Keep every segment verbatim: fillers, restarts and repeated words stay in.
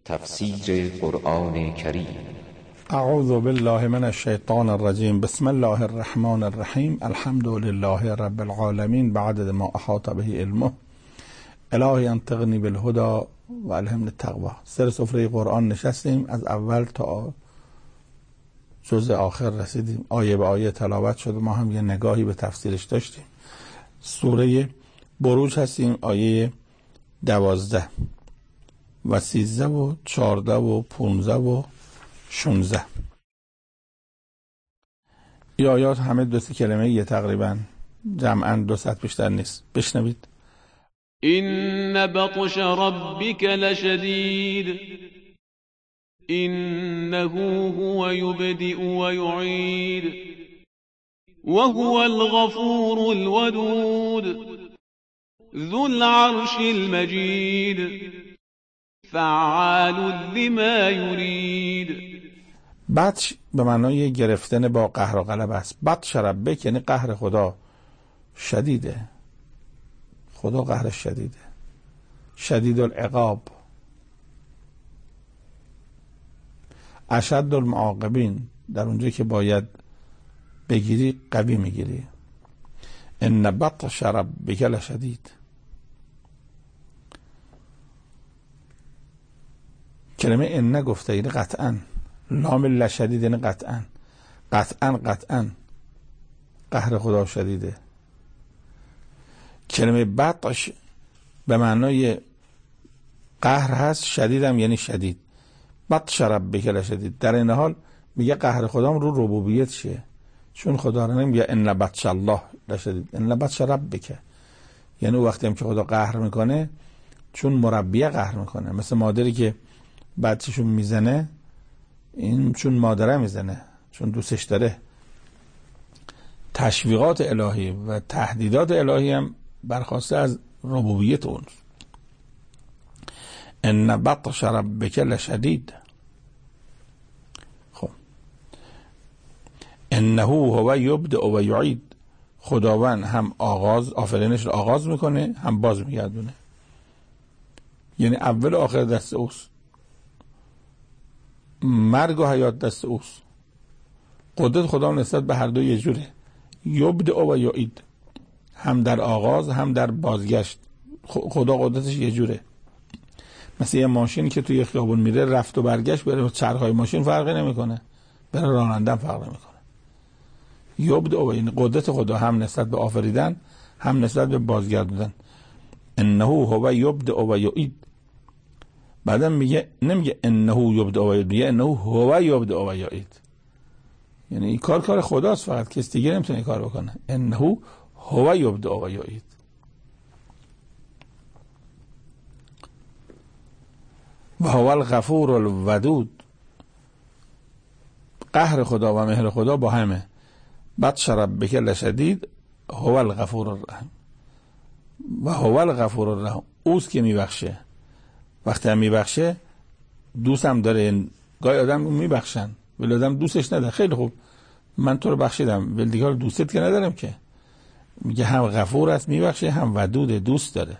تفسیر قرآن کریم. اعوذ بالله من الشیطان الرجیم. بسم الله الرحمن الرحیم. الحمد لله رب العالمین بعدد ما احاط به علمه. الهی انطقنی بالهدى و الهمنی التقوی. سر سفره قرآن نشستیم، از اول تا جزء آخر رسیدیم، آیه به آیه تلاوت شد، ما هم یه نگاهی به تفسیرش داشتیم. سوره بروج هستیم، آیه دوازده و سیزده و چارده و پونزده و شونزده. این آیات همه دو سه کلمه یه تقریبا، جمعا دو ساعت بیشتر نیست. بشنوید. این بطش ربک لشدید انه هو یبدئ و یعید و هو الغفور الودود ذو العرش المجید فعال لما یرید. بطش به معنای گرفتن با قهر و غلبه است. بطش ربک یعنی قهر خدا شدیده، خدا قهرش شدیده، شدید العقاب، اشد المعاقبین، در اونجایی که باید بگیری قوی میگیری. ان بطش ربک لشدید. کلمه ان گفته یعنی قطعا، لام لشدید یعنی قطعا، قطعا قطعا قهر خدا شدیده. کلمه بطش به معنای قهر هست، شدیدم یعنی شدید. بطش ربک لشدید، در این حال میگه قهر خدام رو ربوبیت شه، چون خدا رو نمیگه ان بطش الله لشدید، ان بطش ربک، یعنی وقتی هم که خدا قهر میکنه چون مربیه قهر میکنه. مثل مادری که بچه‌شون میزنه، این چون مادره میزنه، چون دوستش داره. تشویقات الهی و تهدیدات الهی هم برخواسته از ربوبیت اون. ان بطش ربک لشدید. خب انه هو یبدئ و یعید، خداوند هم آغاز آفرینش رو آغاز میکنه هم باز میگردونه، یعنی اول و آخر دست اوست، مرگ و حیات دست اوست. قدرت خدا نسبت به هر دو یه جوره، یبدئ و یعید، هم در آغاز هم در بازگشت. خدا قدرتش یه جوره. مثل یه ماشین که توی خیابون میره رفت و برگشت، بره چرخهای ماشین فرقی نمیکنه، بره راننده فرق نمیکنه. یبدئ و یعنی قدرت خدا هم نسبت به آفریدن هم نسبت به بازگردوندن. انه هو یبدئ و یعید. بعدم میگه، نمیگه انه یبدئ و یعید، میگه انه هو یبدئ و یعید، یعنی این کار کار خداست، فقط کس دیگه نمیتونه این کار بکنه. انه هو یبدئ و یعید. و هو الغفور الودود. قهر خدا و مهر خدا با همه. بطش ربک لشدید هو الغفور الرحیم و هو الغفور الرحیم، اوست که میبخشه. وقتی هم میبخشه دوست هم داره. گاهی آدم میبخشن ولی آدم دوستش نداره. خیلی خوب من تو رو بخشیدم ولی دیگه دوستت که ندارم که. میگه هم غفور است میبخشه، هم ودود دوست داره.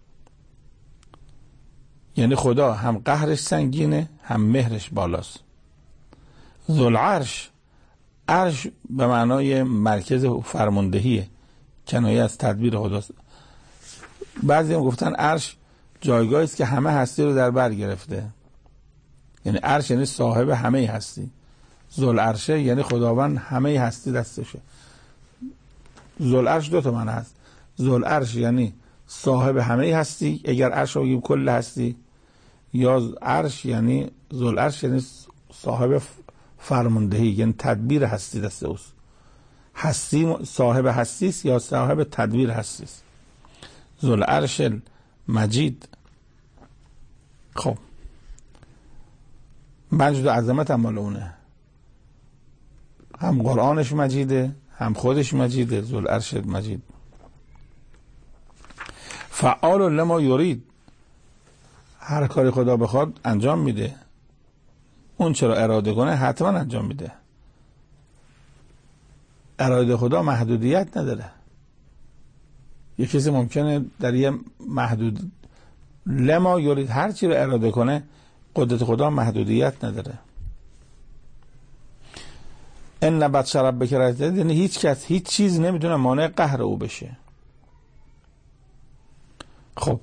یعنی خدا هم قهرش سنگینه هم مهرش بالاست. ذوالعرش، عرش به معنای مرکز فرماندهیه، کنایه از تدبیر خداست. بعضی هم گفتن عرش جایگاهی است که همه هستی رو در بر گرفته، یعنی عرش یعنی صاحب همه هستی. ذوالعرشه یعنی خداوند همه هستی دستشه. ذوالعرش دو تا معنی هست. ذوالعرش یعنی صاحب همه هستی، اگر عرش رو بگیم کل هستی، یا عرش یعنی ذوالعرش یعنی صاحب فرماندهی، یعنی تدبیر هستی دست اوست. هستی صاحب هستی است یا صاحب تدبیر هستی است. ذوالعرش مجید. خب مجد و عظمت هم مال اونه، هم قرآنش مجیده هم خودش مجیده. ذوالعرش مجید. فعال لما یرید، هر کاری خدا بخواد انجام میده، اون چرا اراده کنه حتما انجام میده. اراده خدا محدودیت نداره. یه کسی ممکنه در یه محدود لما یورید هر چی رو اراده کنه قدرت خدا محدودیت نداره. ان بطش ربک لشدید، یعنی هیچ کس هیچ چیز نمیتونه مانع قهر او بشه. خب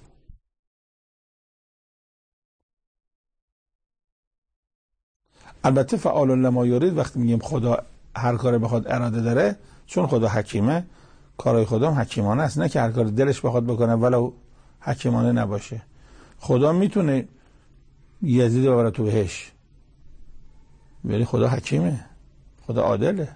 البته فعال لما یرید، وقتی میگیم خدا هر کاری بخواد اراده داره، چون خدا حکیمه، کارهای خدا هم حکیمانه است، نه که هر کاری دلش بخواد بکنه ولو حکیمانه نباشه. خدا میتونه یزید ببره تو بهش، ولی خدا حکیمه، خدا عادله.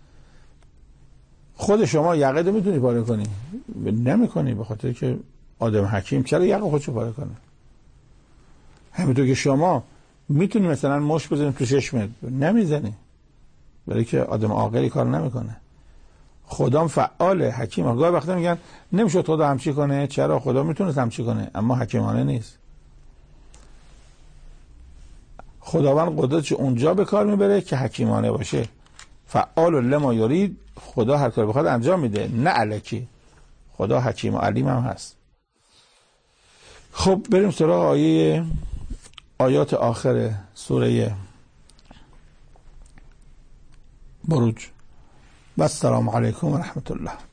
خود شما یقه رو میتونی پاره کنی؟ نمیکنی، به خاطر که آدم حکیم چرا یقه خودشو پاره کنه؟ همینطور که شما میتونی مثلا مش بزنی تو چشمت، نمیزنی، برای که آدم عاقلی کار نمیکنه. خدا فعاله، حکیمه. گاهی وقتا میگن نمیشه خدا همچی کنه، چرا؟ خدا میتونه همچی کنه اما حکیمانه نیست. خداوند قدرتش اونجا به کار میبره که حکیمانه باشه. فعال لما یرید، خدا هر کاری بخواد انجام میده، نه الکی. خدا حکیم و علیم هم هست. خب بریم سراغ آیه آیات آخر سوره بروج. و السلام علیکم و رحمت الله.